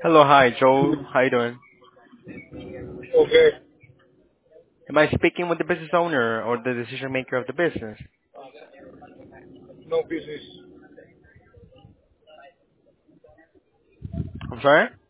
Hello, hi, Joe. How you doing? Okay. Am I speaking with the business owner or the decision maker of the business? No business. I'm sorry?